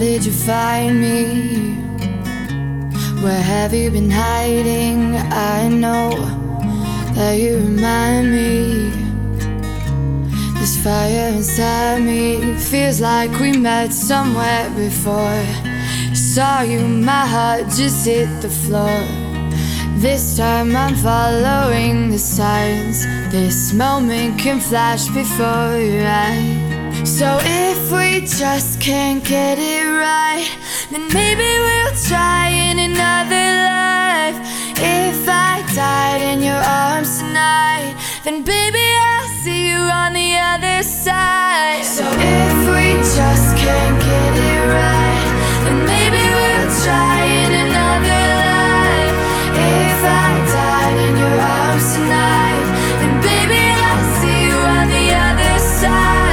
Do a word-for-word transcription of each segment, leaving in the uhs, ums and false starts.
did you find me? Where have you been hiding? I know that you remind me. This fire inside me feels like we met somewhere before. Saw you, my heart just hit the floor. This time I'm following the signs. This moment can flash before your eyes. So if we just can't get it right, then maybe we'll try in another life. If I died in your arms tonight, then baby I'll see you on the other side. So if we just can't get it right, then maybe we'll try in another life. If I died in your arms tonight, then baby I'll see you on the other side.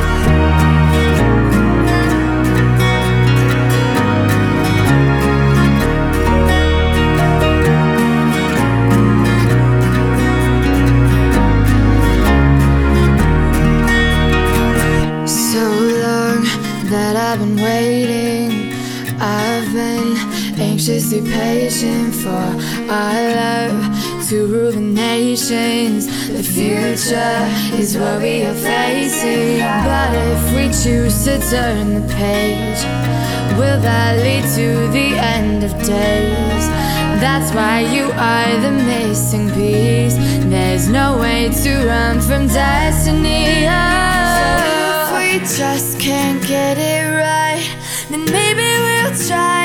That I've been waiting, I've been anxiously patient for our love to rule the nations. The future is what we are facing, but if we choose to turn the page, will that lead to the end of days? That's why you are the missing piece. There's no way to run from destiny. Oh. We just can't get it right, then maybe we'll try